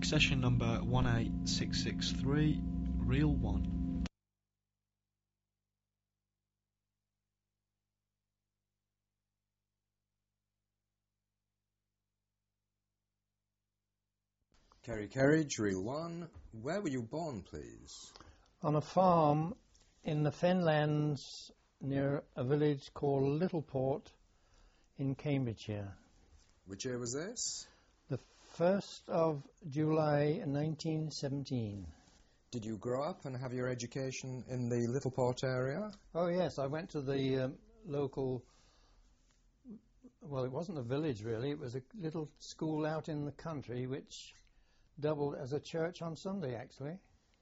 Accession number 18663, reel 1. Kerry Kerridge, reel 1. Where were you born, please? On a farm in the Fenlands near a village called Littleport in Cambridgeshire. Which year was this? The 1st of July 1917. Did you grow up and have your education in the Littleport area? Oh yes, I went to the local, well, it wasn't a village really, it was a little school out in the country which doubled as a church on Sunday actually.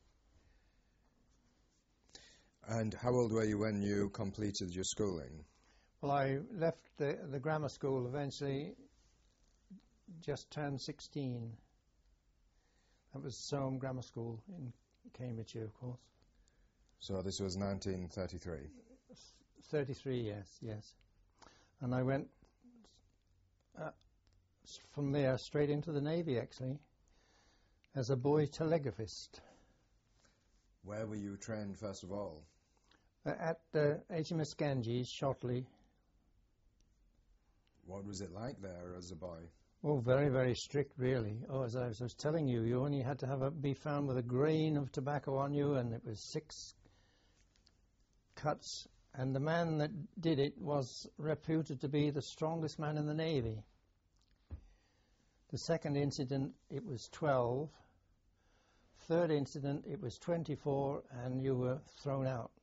And how old were you when you completed your schooling? Well, I left the grammar school eventually, just turned 16. That was Soham Grammar School in Cambridgeshire, of course. So this was 1933? 33, yes. And I went from there straight into the Navy, actually, as a boy telegraphist. Where were you trained, first of all? At HMS Ganges, Shotley. What was it like there as a boy? Oh, very, very strict, really. Oh, as I was telling you, you only had to be found with a grain of tobacco on you, and it was 6 cuts. And the man that did it was reputed to be the strongest man in the Navy. The second incident, it was 12. Third incident, it was 24, and you were thrown out.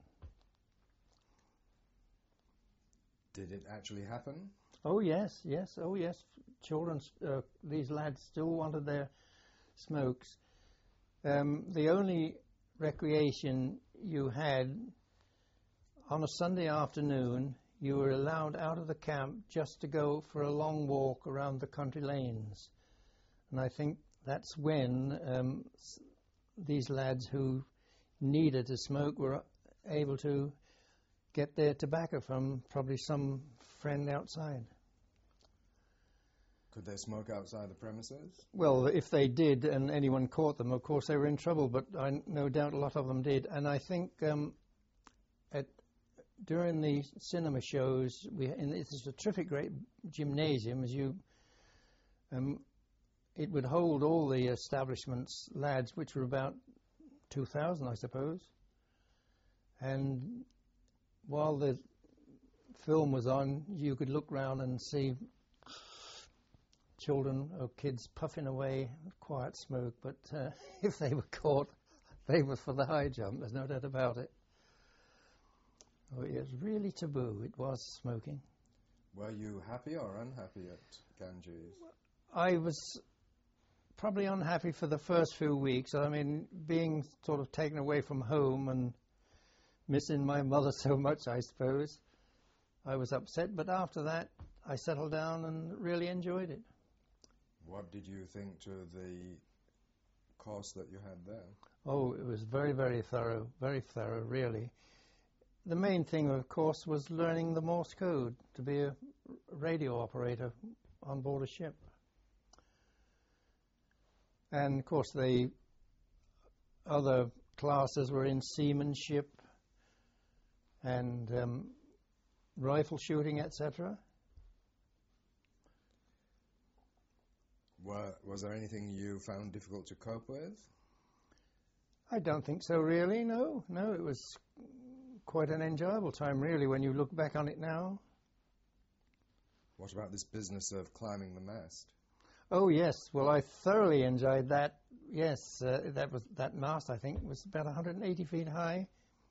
Did it actually happen? Oh yes. Children, these lads still wanted their smokes. The only recreation you had on a Sunday afternoon, you were allowed out of the camp just to go for a long walk around the country lanes. And I think that's when these lads who needed to smoke were able to get their tobacco from probably some friend outside. Could they smoke outside the premises? Well, if they did and anyone caught them, of course they were in trouble, but no doubt a lot of them did. And I think during the cinema shows, it's a terrific great gymnasium, it would hold all the establishments, lads, which were about 2,000, I suppose. And while the film was on, you could look round and see children or kids puffing away, quiet smoke, but if they were caught, they were for the high jump, there's no doubt about it. Oh, it was really taboo, it was smoking. Were you happy or unhappy at Ganges? I was probably unhappy for the first few weeks. I mean, being sort of taken away from home and missing my mother so much, I suppose, I was upset. But after that, I settled down and really enjoyed it. What did you think to the course that you had there? Oh, it was very, very thorough, really. The main thing, of course, was learning the Morse code to be a radio operator on board a ship. And, of course, the other classes were in seamanship and rifle shooting, etc. Was there anything you found difficult to cope with? I don't think so, really, no. No, it was quite an enjoyable time, really, when you look back on it now. What about this business of climbing the mast? Oh, yes. Well, I thoroughly enjoyed that. Yes, that mast, I think, was about 180 feet high.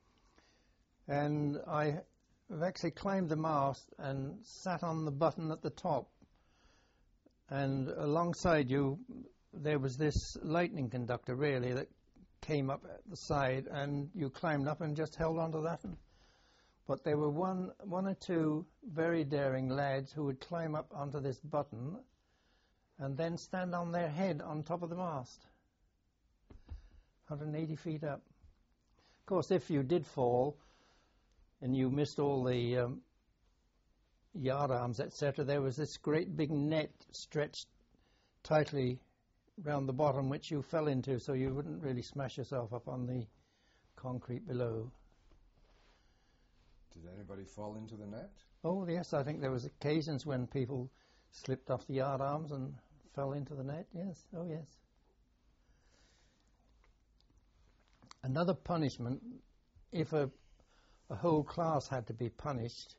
And I've actually climbed the mast and sat on the button at the top. And alongside you, there was this lightning conductor, really, that came up at the side, and you climbed up and just held onto that. But there were one or two very daring lads who would climb up onto this button and then stand on their head on top of the mast, 180 feet up. Of course, if you did fall and you missed all the yard arms, etc., there was this great big net stretched tightly round the bottom which you fell into, so you wouldn't really smash yourself up on the concrete below. Did anybody fall into the net? Oh yes, I think there was occasions when people slipped off the yardarms and fell into the net, yes, oh yes. Another punishment, if a whole class had to be punished,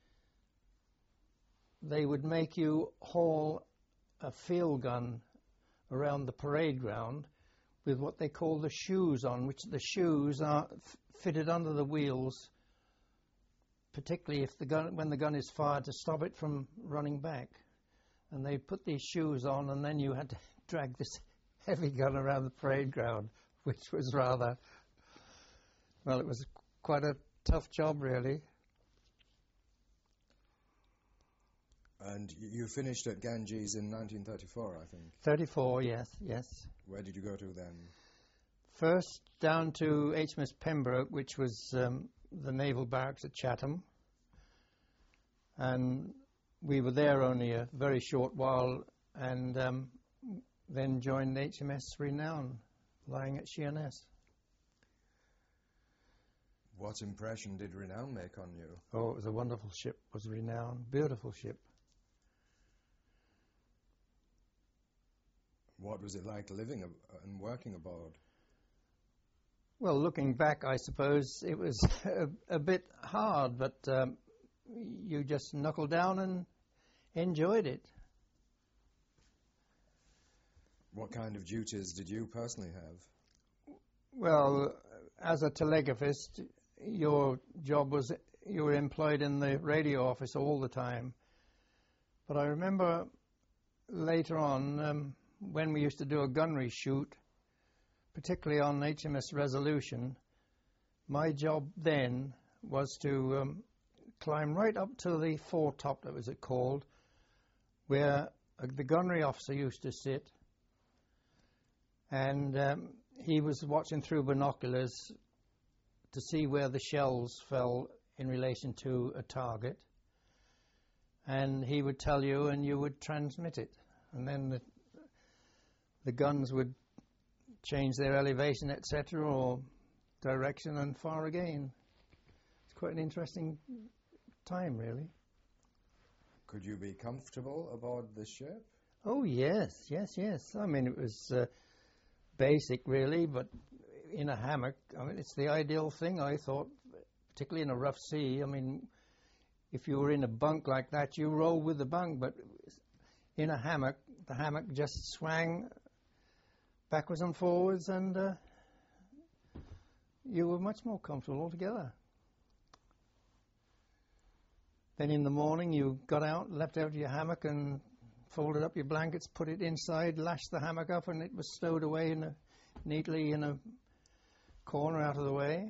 they would make you haul a field gun around the parade ground with what they call the shoes on, which the shoes are fitted under the wheels, particularly if when the gun is fired, to stop it from running back. And they put these shoes on, and then you had to drag this heavy gun around the parade ground, which was rather, well, it was quite a tough job, really. And you finished at Ganges in 1934, I think. 34, yes, yes. Where did you go to then? First down to HMS Pembroke, which was the naval barracks at Chatham. And we were there only a very short while, and then joined HMS Renown, lying at Sheerness. What impression did Renown make on you? Oh, it was a wonderful ship, was Renown. Beautiful ship. What was it like living and working aboard? Well, looking back, I suppose it was a bit hard, but you just knuckled down and enjoyed it. What kind of duties did you personally have? Well, as a telegraphist, your job was you were employed in the radio office all the time. But I remember later on, when we used to do a gunnery shoot, particularly on HMS Resolution, my job then was to climb right up to the foretop, that was it called, where the gunnery officer used to sit, and he was watching through binoculars to see where the shells fell in relation to a target, and he would tell you and you would transmit it, and then the guns would change their elevation, etc., or direction, and fire again. It's quite an interesting time, really. Could you be comfortable aboard the ship? Oh, yes, yes, yes. I mean, it was basic, really, but in a hammock, I mean, it's the ideal thing, I thought, particularly in a rough sea. I mean, if you were in a bunk like that, you roll with the bunk, but in a hammock, the hammock just swang backwards and forwards, and you were much more comfortable altogether. Then in the morning you got out, left out your hammock and folded up your blankets, put it inside, lashed the hammock up, and it was stowed away neatly in a corner out of the way.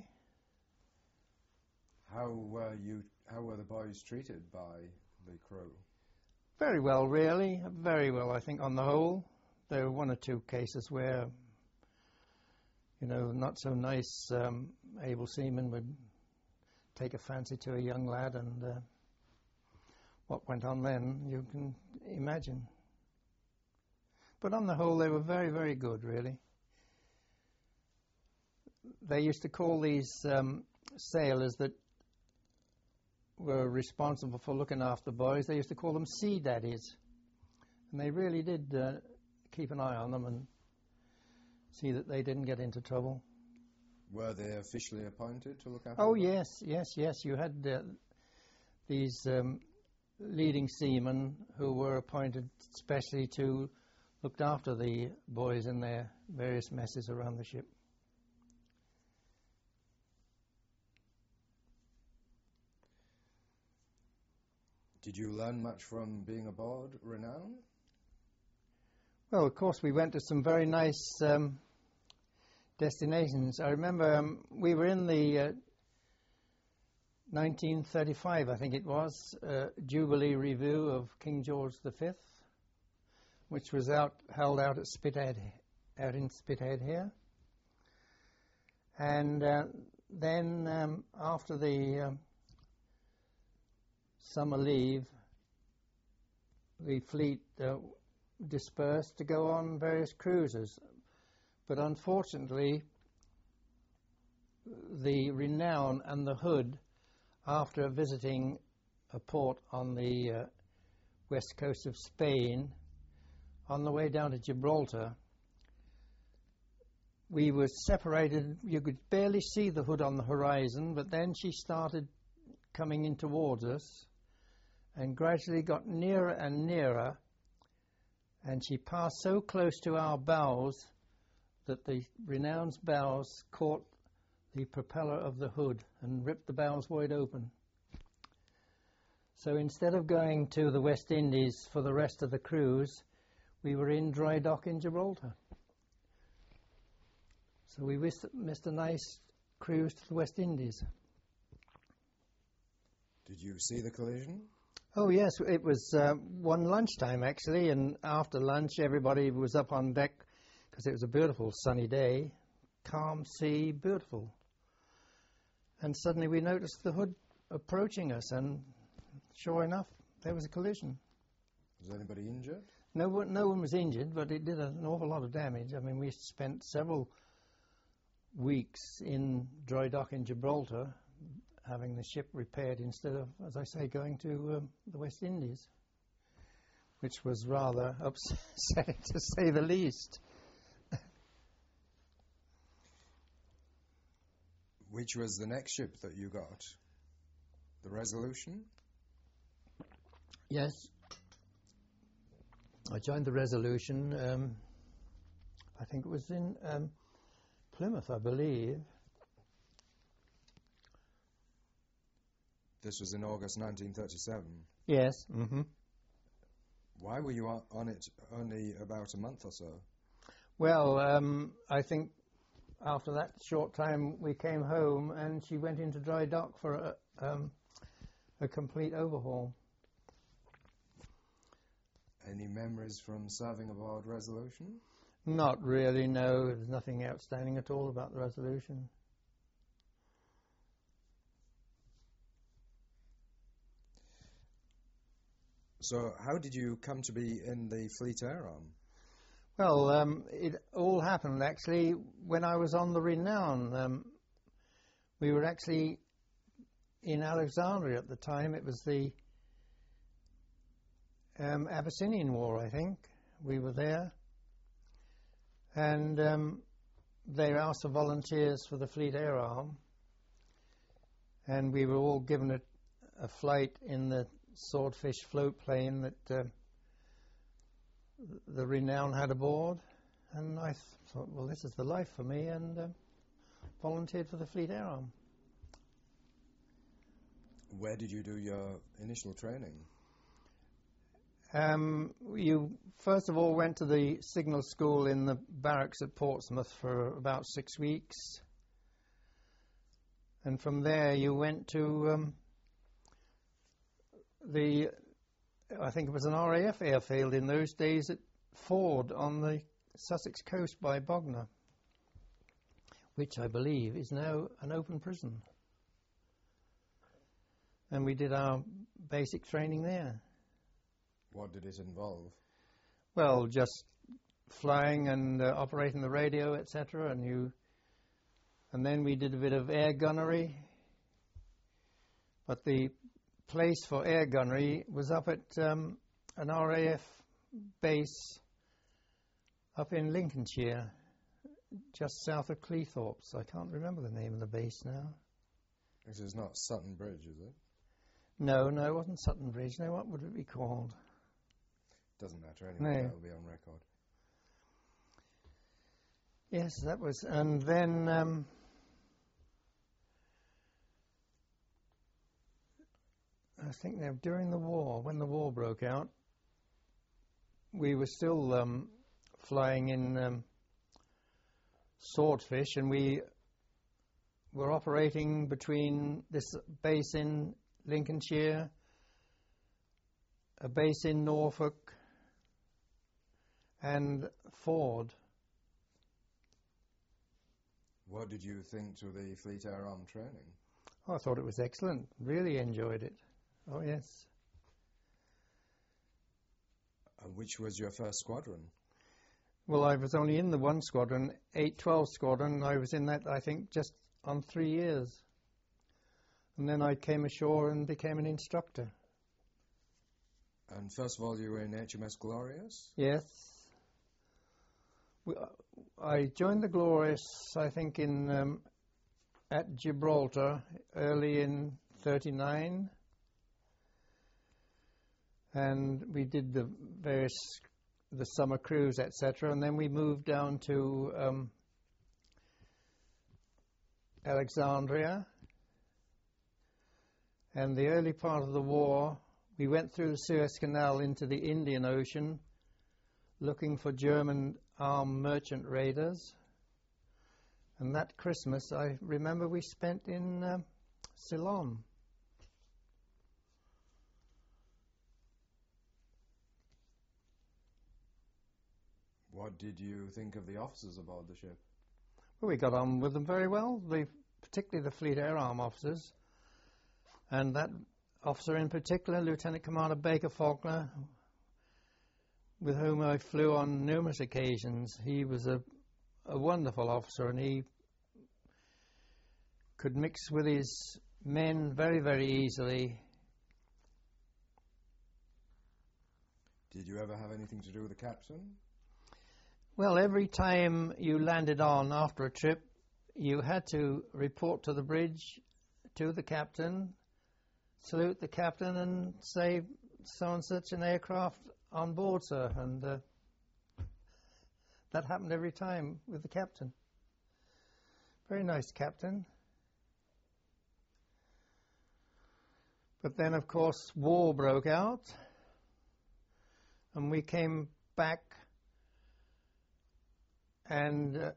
How were the boys treated by the crew? Very well, really. Very well, I think, on the whole. There were one or two cases where, not so nice able seamen would take a fancy to a young lad, and what went on then, you can imagine. But on the whole, they were very, very good, really. They used to call these sailors that were responsible for looking after boys, they used to call them sea daddies. And they really did keep an eye on them and see that they didn't get into trouble. Were they officially appointed to look after Oh, them? yes. You had these leading seamen who were appointed specially to look after the boys in their various messes around the ship. Did you learn much from being aboard Renown? Well, of course, we went to some very nice destinations. I remember we were in the 1935, I think it was, Jubilee Review of King George V, which was held out at Spithead, out in Spithead here. And then after the summer leave, the fleet dispersed to go on various cruises. But unfortunately, the Renown and the Hood, after visiting a port on the west coast of Spain, on the way down to Gibraltar, we were separated. You could barely see the Hood on the horizon, but then she started coming in towards us and gradually got nearer and nearer, and she passed so close to our bows that the Renown's bows caught the propeller of the Hood and ripped the bows wide open. So instead of going to the West Indies for the rest of the cruise, we were in dry dock in Gibraltar. So we missed a nice cruise to the West Indies. Did you see the collision? Oh yes, it was one lunchtime actually, and after lunch everybody was up on deck because it was a beautiful sunny day, calm sea, beautiful. And suddenly we noticed the Hood approaching us, and sure enough, there was a collision. Was anybody injured? No one was injured, but it did an awful lot of damage. I mean, we spent several weeks in dry dock in Gibraltar, having the ship repaired instead of, as I say, going to the West Indies, which was rather upsetting to say the least. Which was the next ship that you got? The Resolution? Yes. I joined the Resolution, I think it was in Plymouth, I believe. This was in August 1937. Yes. Mm-hmm. Why were you on it only about a month or so? Well, I think after that short time we came home and she went into dry dock for a complete overhaul. Any memories from serving aboard Resolution? Not really, no. There's nothing outstanding at all about the Resolution. So how did you come to be in the Fleet Air Arm? Well, it all happened actually when I was on the Renown. We were actually in Alexandria at the time. It was the Abyssinian War, I think. We were there. And they asked for volunteers for the Fleet Air Arm. And we were all given a flight in the Swordfish float plane that the Renown had aboard. And I thought, well, this is the life for me, and volunteered for the Fleet Air Arm. Where did you do your initial training? You first of all went to the signal school in the barracks at Portsmouth for about 6 weeks. And from there you went to I think it was an RAF airfield in those days at Ford on the Sussex coast by Bognor, which I believe is now an open prison. And we did our basic training there. What did it involve? Well, just flying and operating the radio, etc. And then we did a bit of air gunnery. But the place for air gunnery was up at an RAF base up in Lincolnshire, just south of Cleethorpes. I can't remember the name of the base now. This is not Sutton Bridge, is it? No, it wasn't Sutton Bridge. No, what would it be called? Doesn't matter anyway, No. That'll be on record. Yes, that was, and then I think that during the war, when the war broke out, we were still flying in Swordfish, and we were operating between this base in Lincolnshire, a base in Norfolk, and Ford. What did you think to the Fleet Air Arm training? Oh, I thought it was excellent. Really enjoyed it. Oh, yes. And which was your first squadron? Well, I was only in the one squadron, 812 Squadron. I was in that, I think, just on 3 years. And then I came ashore and became an instructor. And first of all, you were in HMS Glorious? Yes. I joined the Glorious, I think, at Gibraltar early in 39. And we did the summer cruise, etc. And then we moved down to Alexandria. And the early part of the war, we went through the Suez Canal into the Indian Ocean looking for German armed merchant raiders. And that Christmas, I remember we spent in Ceylon. What did you think of the officers aboard the ship? Well, we got on with them very well, particularly the Fleet Air Arm officers. And that officer in particular, Lieutenant Commander Baker Faulkner, with whom I flew on numerous occasions, he was a wonderful officer, and he could mix with his men very, very easily. Did you ever have anything to do with the captain? Well, every time you landed on after a trip, you had to report to the bridge, to the captain, salute the captain and say, so and such an aircraft on board, sir. And that happened every time with the captain. Very nice captain. But then, of course, war broke out, and we came back, and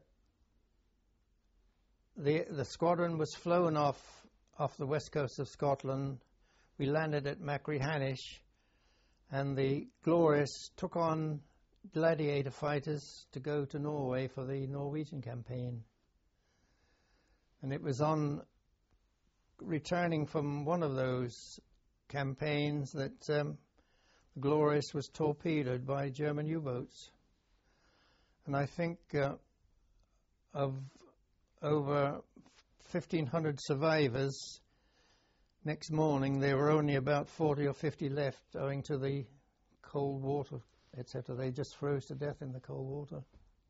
the squadron was flown off the west coast of Scotland. We landed at Machrihanish, and the Glorious took on Gladiator fighters to go to Norway for the Norwegian campaign. And it was on returning from one of those campaigns that the Glorious was torpedoed by German U-boats. And I think of over 1,500 survivors, next morning there were only about 40 or 50 left owing to the cold water, etc. They just froze to death in the cold water.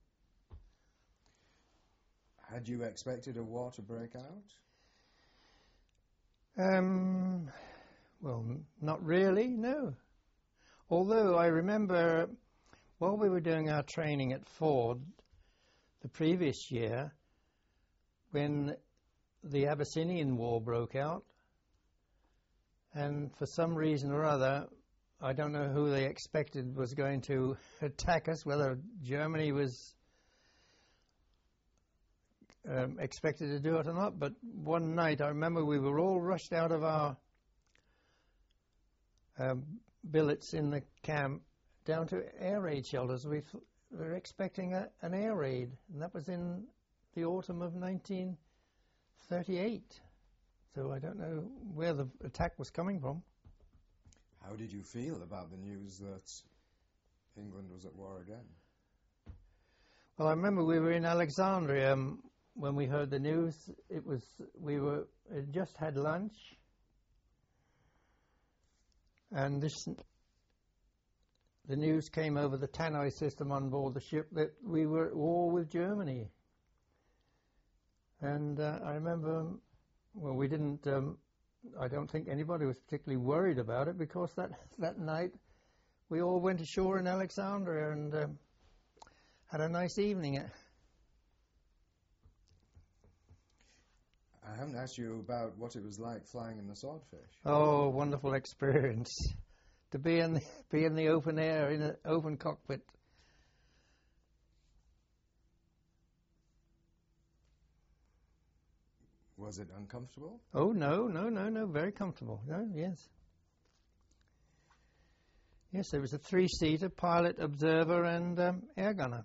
Had you expected a war to break out? Well, not really, no. Although I remember while we were doing our training at Ford the previous year, when the Abyssinian War broke out, and for some reason or other, I don't know who they expected was going to attack us, whether Germany was expected to do it or not, but one night I remember we were all rushed out of our billets in the camp down to air raid shelters. We were expecting an air raid, and that was in the autumn of 1938. So I don't know where the attack was coming from. How did you feel about the news that England was at war again? Well, I remember we were in Alexandria when we heard the news. We had just had lunch, and the news came over the Tannoy system on board the ship that we were at war with Germany. And I remember, well, we didn't, I don't think anybody was particularly worried about it, because that night we all went ashore in Alexandria and had a nice evening. I haven't asked you about what it was like flying in the Swordfish. Oh, wonderful experience. To be in the open air, in an open cockpit. Was it uncomfortable? Oh, no, very comfortable. No, yes. Yes, there was a 3-seater, pilot, observer, and air gunner.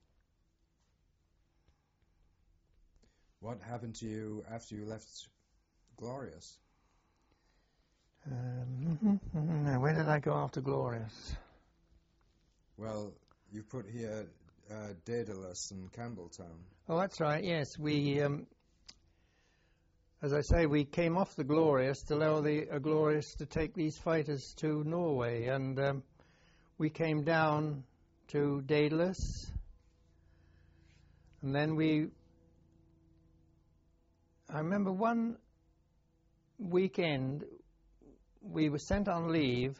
What happened to you after you left Glorious? Where did I go after Glorious? Well, you put here Daedalus and Campbelltown. Oh, that's right, yes. We, as I say, we came off the Glorious to allow the Glorious to take these fighters to Norway, and we came down to Daedalus, and then I remember one weekend we were sent on leave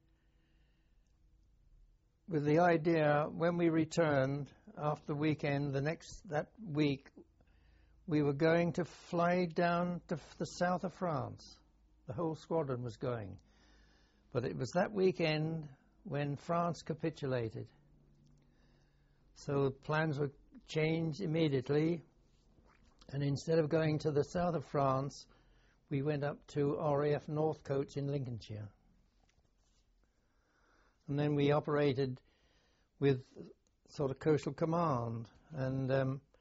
with the idea when we returned after the weekend, that week, we were going to fly down to the south of France. The whole squadron was going. But it was that weekend when France capitulated. So plans were changed immediately, and instead of going to the south of France, we went up to RAF Northcotes in Lincolnshire. And then we operated with sort of coastal command, and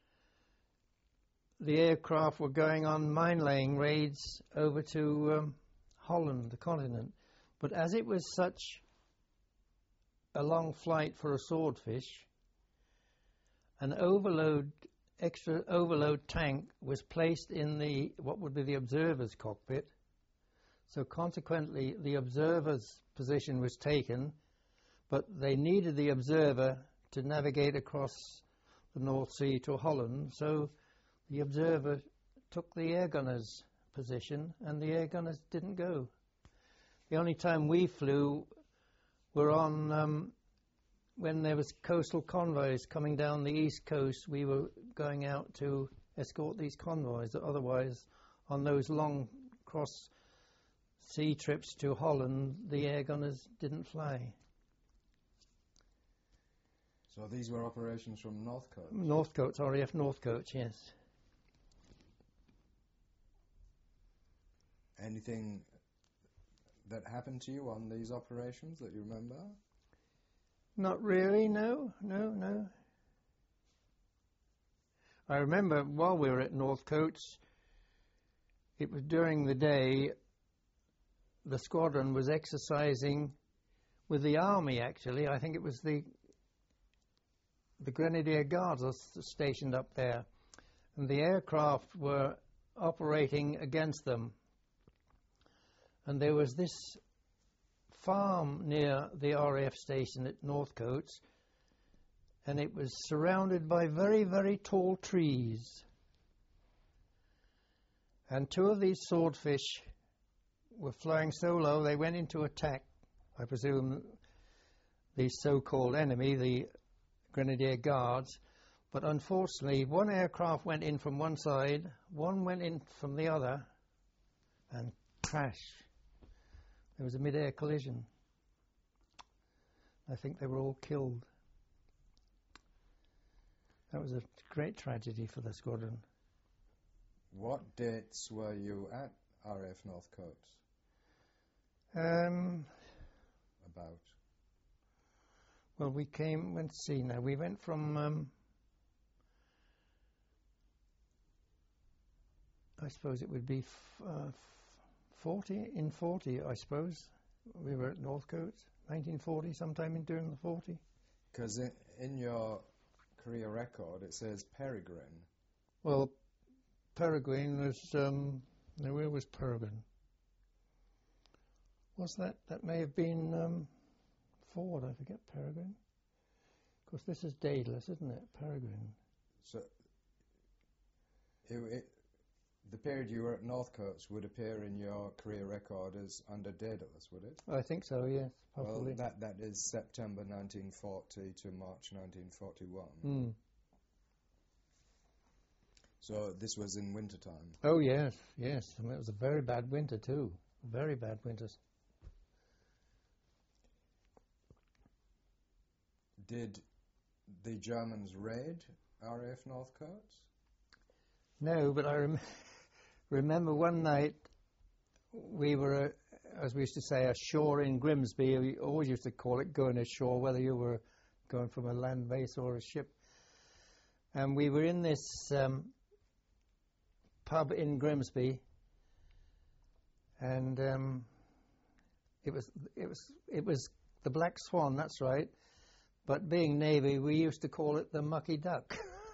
the aircraft were going on mine-laying raids over to Holland, the continent. But as it was such a long flight for a swordfish, an extra overload tank was placed in what would be the observer's cockpit. So consequently, the observer's position was taken, but they needed the observer to navigate across the North Sea to Holland. So the observer took the air gunner's position, and the air gunners didn't go. The only time we flew were on when there was coastal convoys coming down the east coast. We were going out to escort these convoys. Otherwise, on those long cross-sea trips to Holland, the air gunners didn't fly. So these were operations from Northcote? Northcotes, RAF Northcotes, yes. Anything that happened to you on these operations that you remember? Not really, no. I remember while we were at Northcotes, it was during the day, the squadron was exercising with the army, actually. I think it was the Grenadier Guards are stationed up there, and the aircraft were operating against them. And there was this farm near the RAF station at Northcotes, and it was surrounded by very, very tall trees. And two of these swordfish were flying so low they went into attack, I presume, the so-called enemy, the Grenadier Guards. But unfortunately, one aircraft went in from one side, one went in from the other, and crash. There was a mid-air collision. I think they were all killed. That was a great tragedy for the squadron. What dates were you at RAF Northcotes? About? Well, we came, let's see now, we went from, I suppose it would be 40, I suppose. We were at Northcotes, 1940, sometime during the 40. Because in your career record it says Peregrine. Well, Peregrine was, now where was Peregrine? Was that may have been Ford, I forget Peregrine. Of course, this is Daedalus, isn't it? Peregrine. So, the period you were at Northcotes would appear in your career record as under Daedalus, would it? I think so, yes, possibly. Well, that is September 1940 to March 1941. Mm. So this was in wintertime. Oh, yes. I mean, it was a very bad winter, too. Very bad winters. Did the Germans raid RAF Northcotes? No, but I remember one night we were, as we used to say, ashore in Grimsby. We always used to call it going ashore, whether you were going from a land base or a ship. And we were in this pub in Grimsby, and it was the Black Swan. That's right. but being Navy, we used to call it the Mucky Duck.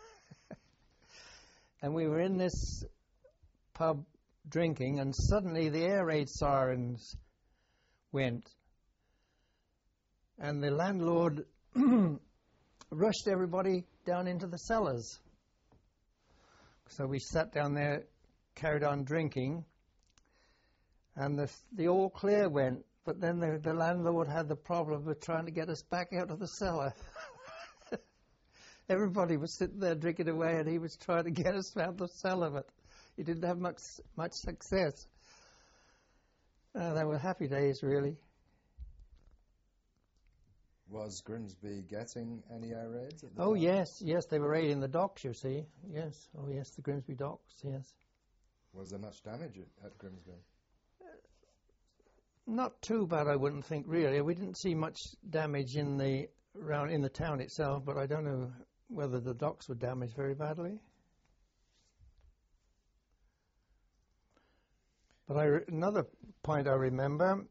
And we were in this pub drinking, and suddenly the air raid sirens went. And the landlord rushed everybody down into the cellars. So we sat down there, carried on drinking, and the all clear went. But then the landlord had the problem of trying to get us back out of the cellar. Everybody was sitting there drinking away, and he was trying to get us out of the cellar, but he didn't have much success. They were happy days, really. Was Grimsby getting any air raids at the Oh, time? yes, they were raiding the docks, you see. Yes, oh yes, the Grimsby docks, yes. Was there much damage at Grimsby? Not too bad, I wouldn't think, really. We didn't see much damage in the town itself, but I don't know whether the docks were damaged very badly. But another point I remember,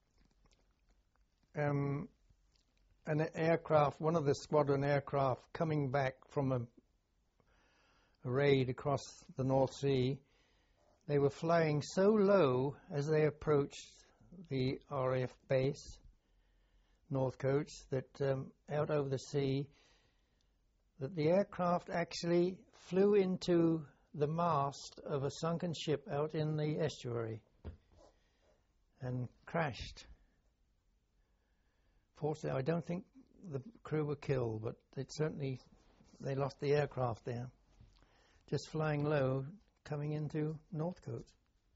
an aircraft, one of the squadron aircraft coming back from a raid across the North Sea, they were flying so low as they approached the RAF base, Northcote, that out over the sea, that the aircraft actually flew into the mast of a sunken ship out in the estuary and crashed. Fortunately, I don't think the crew were killed, but they lost the aircraft there, just flying low, coming into Northcote.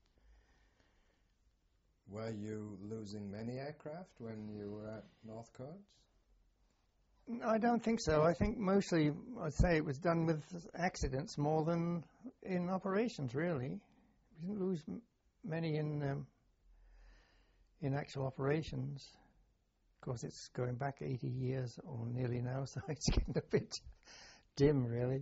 Were you losing many aircraft when you were at Northcote? I don't think so. I think mostly, I'd say it was done with accidents more than in operations, really. We didn't lose many in actual operations. Of course, it's going back 80 years or nearly now, so it's getting a bit dim, really.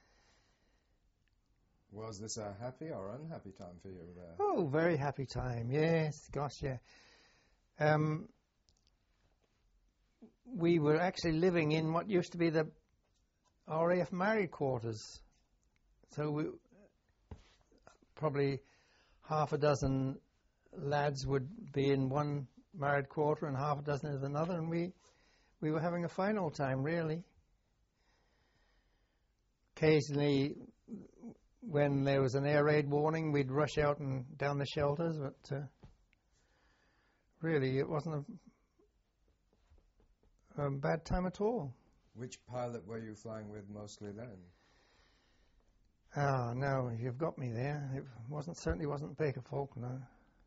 Was this a happy or unhappy time for you there? Oh, very happy time, yes, gosh, yeah. We were actually living in what used to be the RAF married quarters. So probably half a dozen lads would be in one married quarter and half a dozen in another, and we were having a fine old time, really. Occasionally, when there was an air raid warning, we'd rush out and down the shelters, but really it wasn't a bad time at all. Which pilot were you flying with mostly then? Ah, no, you've got me there. It certainly wasn't Baker Faulkner.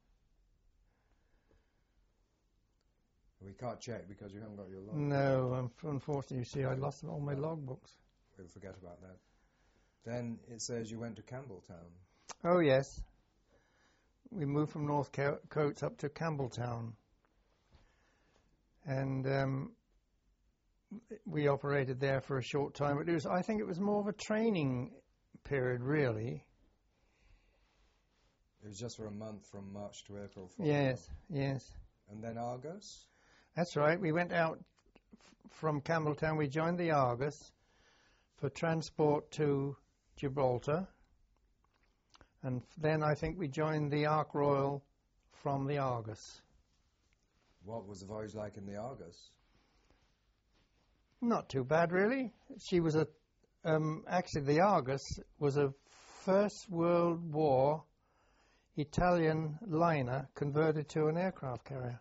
We can't check because you haven't got your log. No, unfortunately, you see, I lost all my logbooks. We'll forget about that. Then it says you went to Campbelltown. Oh, yes. We moved from Northcote up to Campbelltown. And we operated there for a short time. But I think it was more of a training period, really. It was just for a month from March to April. Yes, yes. And then Argos? That's right. We went out from Campbelltown. We joined the Argus for transport to Gibraltar. And then I think we joined the Ark Royal from the Argus. What was the voyage like in the Argus? Not too bad, really. She was actually the Argus was a First World War Italian liner converted to an aircraft carrier.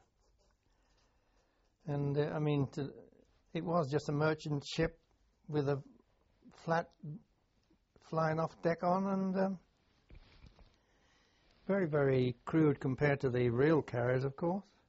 And it was just a merchant ship with a flat flying off deck on, and very, very crude compared to the real carriers, of course.